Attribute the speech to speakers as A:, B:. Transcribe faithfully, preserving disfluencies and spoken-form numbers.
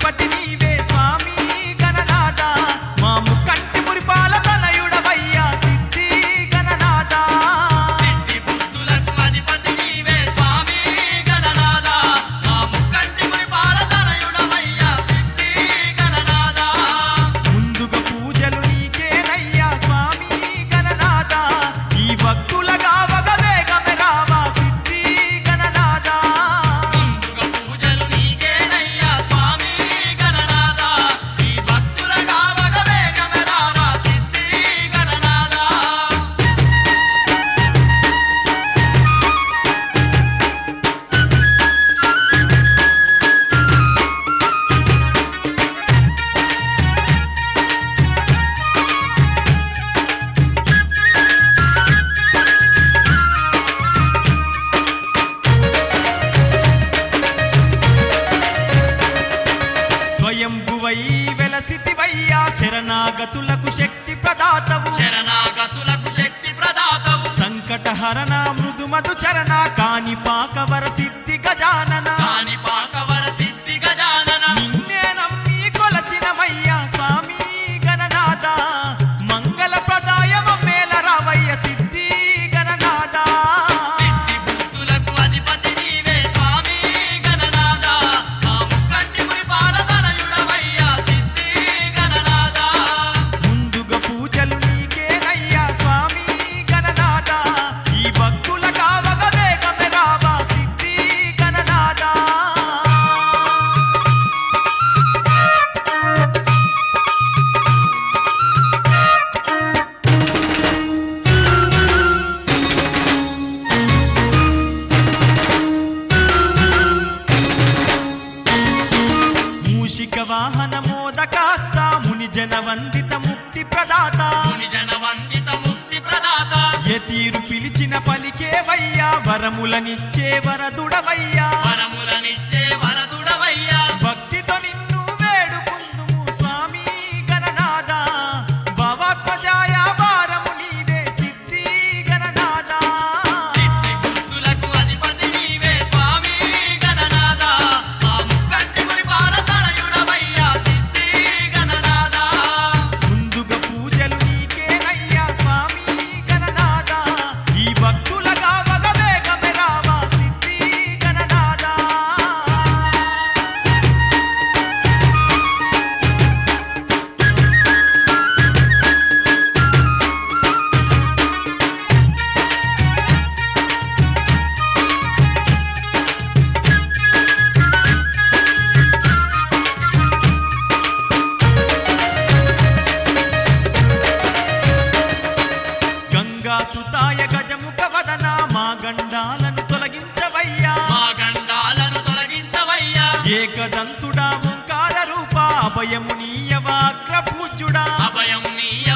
A: అధిపతి నీవే స్వామి గణనాథ మా ముక్కంటి మురిపాల తనయుడవయ్యా సిద్ధి గణనాథ
B: సిద్ధి బుద్ధులకు అధిపతి నీవే స్వామి గణనాథ మా ముక్కంటి మురిపాల తనయుడవయ్యా సిద్ధి గణనాథ
A: ముందుగా పూజలు నీకేనయ్యా స్వామి గణనాథ ఈ భక్తులగా వగ వేగమే రావా సిద్ధి గణనాథ
B: ముందుగా పూజలు నీకేనయ్యా స్వామి గణనాథ ఈ భక్తులగా వగ వేగమే రావా సిద్ధి గణనాథ
A: స్వయంభువై వెలసితివయ్యా శరణాగతులకు శక్తి ప్రదాతవు
B: శరణాగతులకు శక్తి ప్రదాతవు
A: సంకటహరణ మృదుమధు చరణ కాణిపాకవర సిద్ధి గజానన
B: కాణిపాకవర సిద్ధి గజానన
A: నిన్నే నమ్మి కొలచినమయ్యా స్వామి గణనాథ మంగళ ప్రదాయమ మేల రావయ్య సిద్ధి గణనాథ
B: సిద్ధి బుద్ధులకు అధిపతి నీవే స్వామి గణనాథ మా ముక్కంటి మురిపాల తనయుడవయ్యా సిద్ధి గణనాథ
A: ముందుగా పూజలు నీకేనయ్యా స్వామి గణనాథ ఈ భక్తుల కావగ వేగమే రావా సిద్ధి గణనాథ మూషిక వాహన మోదకాస్త ముని జన వందిత ముక్తి ప్రదాత
B: ముని జన వందిత ముక్తి ప్రదాత
A: యతీరు పిలిచిన పలికేవయ్యా వరములనిచ్చే వరదుడవయ్యా
B: వరములనిచ్చే వరదుడవయ్యా
A: భక్తితో నిన్ను వేడుకుందుము స్వామి గణనాథ భవాత్మజాయ వారము నీదే సిద్ధి గణనాథ
B: సిద్ధి బుద్ధులకు అధిపతి నీవే స్వామి గణనాథ మా ముక్కంటి మురిపాల తనయుడవయ్యా సిద్ధి గణనాథ
A: ముందుగా పూజలు నీకేనయ్యా స్వామి గణనాథ ఈ భక్తుల కావగ వేగమే రావా సిద్ధి గణనాథ గంగా సుతాయ గజముఖ వదన మా గండాలను తొలగించవయ్యా
B: మా గండాలను తొలగించవయ్యా
A: ఏకదంతుడా ఓంకార రూప అభయము నీయవాగ్ర పూజ్యుడా
B: అభయం నీయ